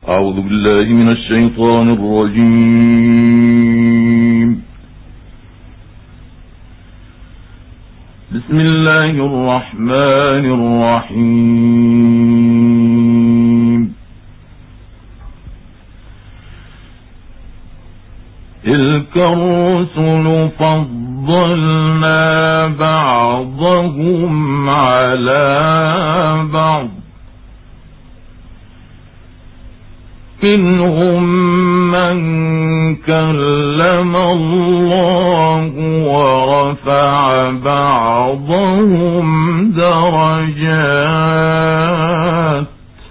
أعوذ بالله من الشيطان الرجيم. بسم الله الرحمن الرحيم. تلك الرسل فضلنا بعضهم على بعض، منهم من كلم الله ورفع بعضهم درجات،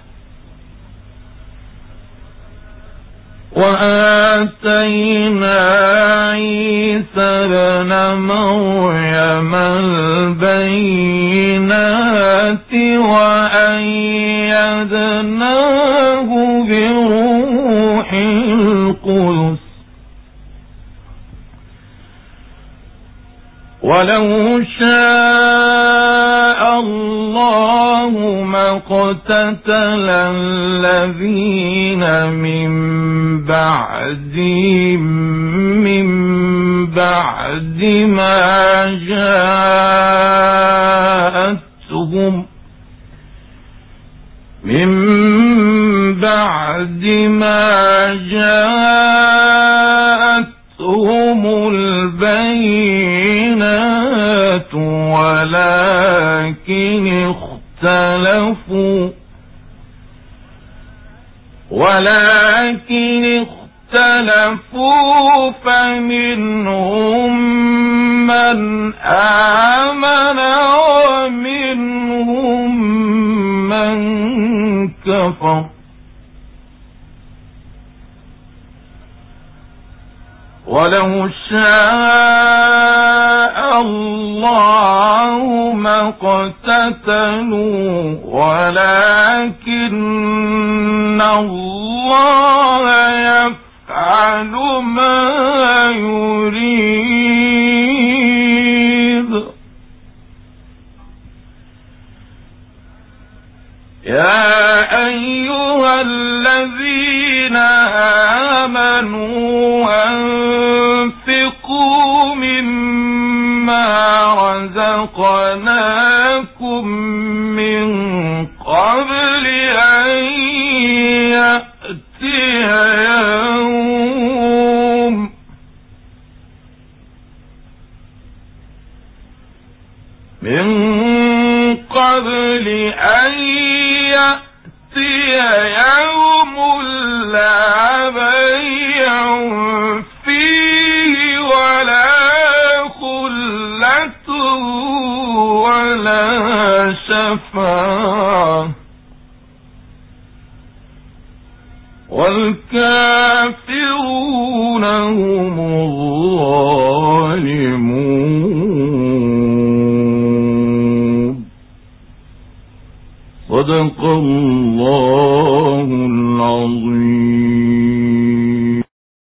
وآتينا عيسى ابن مريم البينات وأيدناه بروح القدس، ولو شاء الله ما اقتتل الذين من بعد ما جاءتهم البينات، ولكن اختلفوا فمنهم من آمن ومنهم من كفر، ولو شاء الله ما اقتتلوا ولكن الله يفعل ما يريد. يا أيها الذين آمنوا أنفقوا مما رزقناكم من قبل أن يأتي يوم لا بيع فيه ولا خلة ولا شفاعة، والكافرون هم الظالمون. صدق الله العظيم.